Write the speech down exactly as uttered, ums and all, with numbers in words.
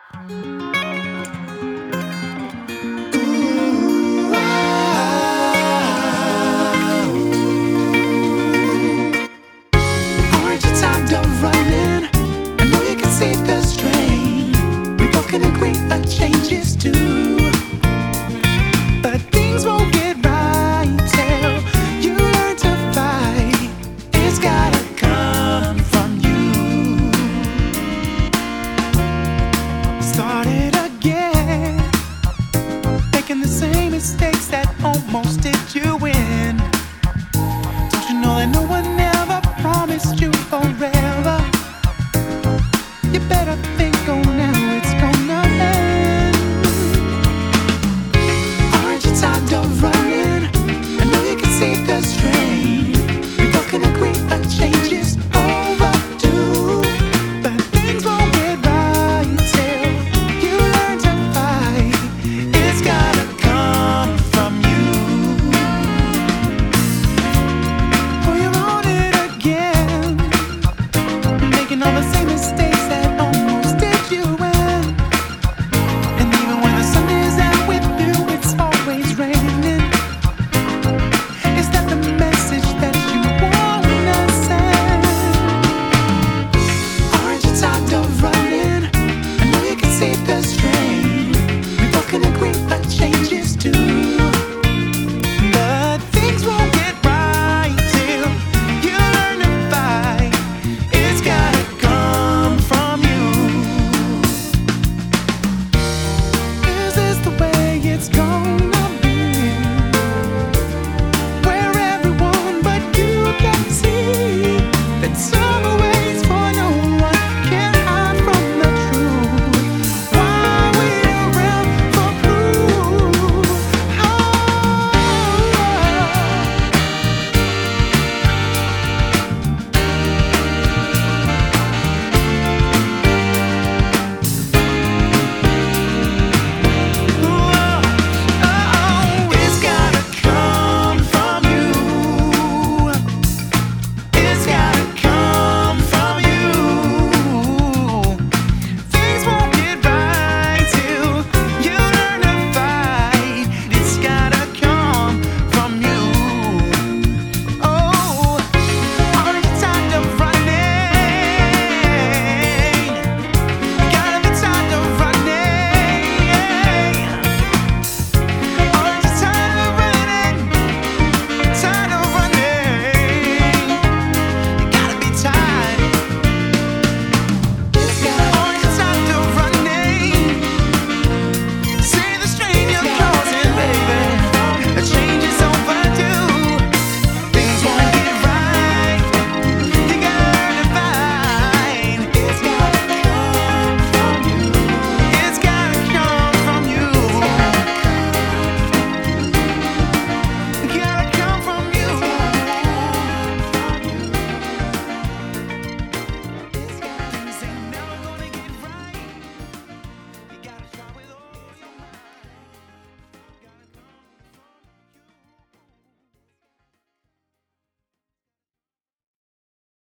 Ooh, aren't you tired of running? I know you can see the strain. We both can agree a change is due, but things won't get right till you learn to fight. It's gotta come from you. Start it again, making the same mistakes that almost did you in. Don't you know that no one